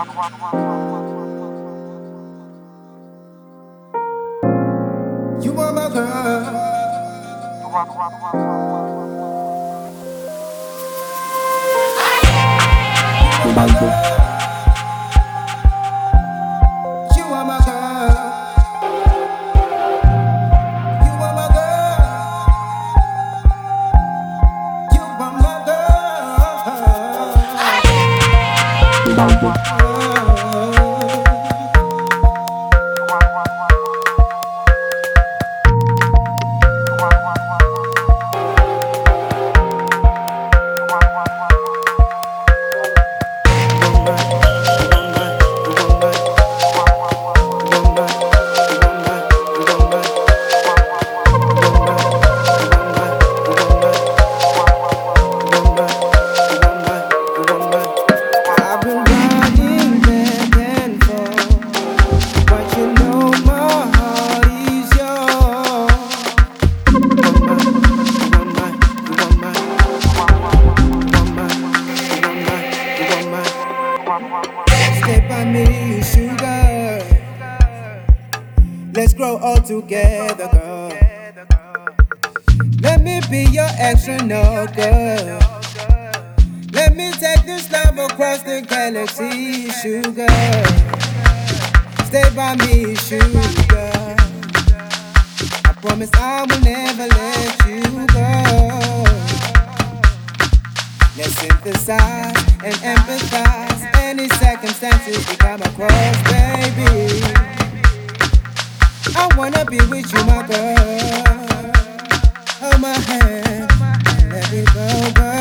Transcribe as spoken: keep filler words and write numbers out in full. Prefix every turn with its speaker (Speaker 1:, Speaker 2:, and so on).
Speaker 1: You are my girl. You are my girl. You are my girl. You are my girl. You are my I've been running back and forth, but you know my heart is yours. You want mine, you want mine, you want mine, you want mine, you want mine. Stay by me, sugar. Let's grow old together, girl. Let me be your astronaut, girl. Let me take this love across the galaxy, sugar. Stay by me, sugar. I promise I will never let you go. Let's synthesize and empathize any circumstances we come across, baby. I wanna be with you, my girl. Hold my hand, let me go, girl.